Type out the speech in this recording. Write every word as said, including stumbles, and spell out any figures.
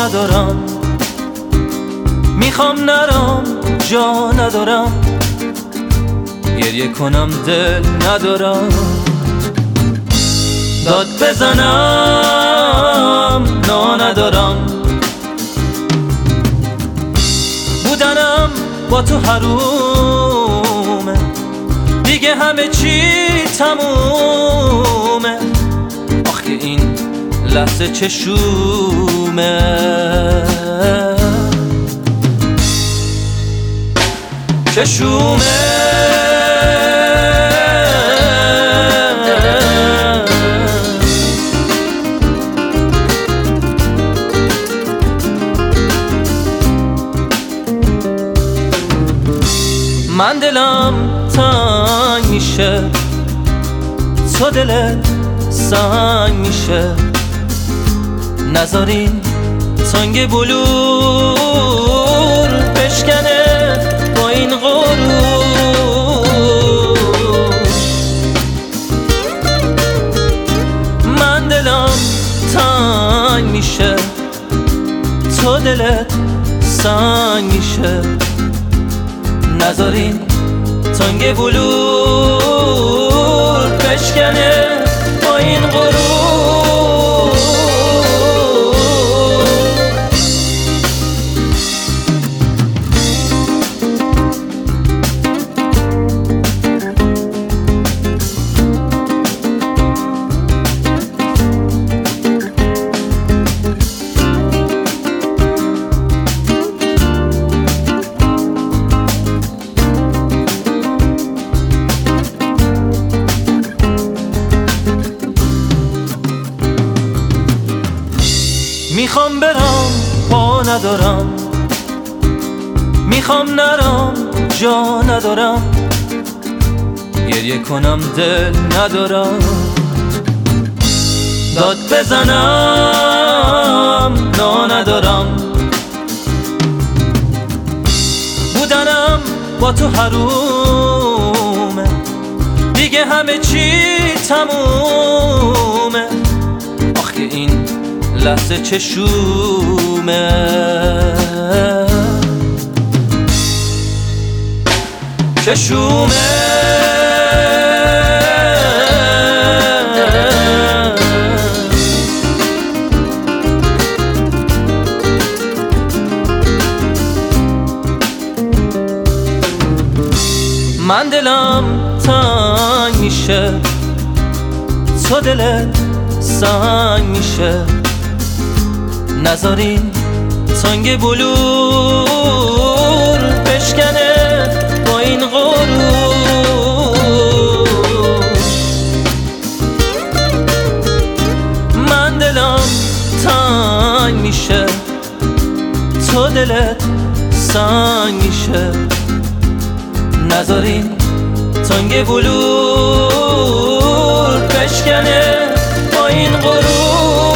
ندارم، میخوام نرم جا ندارم، گریه کنم دل ندارم، داد بزنم نا ندارم، بودنم با تو حرومه، دیگه همه چی تمومه، آخه این لحظه چشومه، چشومه. من دلم تنگ میشه، تو دلت سنگ میشه، نذارین تنگ بلور بشکنه با این غرور. من دلم تنگ میشه، تو دلت سنگ میشه، نذارین تنگ بلور بشکنه با این غرور. میخوام برم پا ندارم، میخوام نرم جا ندارم، گریه کنم دل ندارم، داد بزنم نا ندارم، بودنم با تو حرومه، دیگه همه چی تمومه، آخه این لحظه چشومه، چشومه. من دلم تنگ میشه، تو دلت سنگ میشه، نذارین تنگ بلور بشکنه با این غرور. من دلم تنگ میشه، تو دلت سنگ میشه، نذارین تنگ بلور بشکنه با این غرور.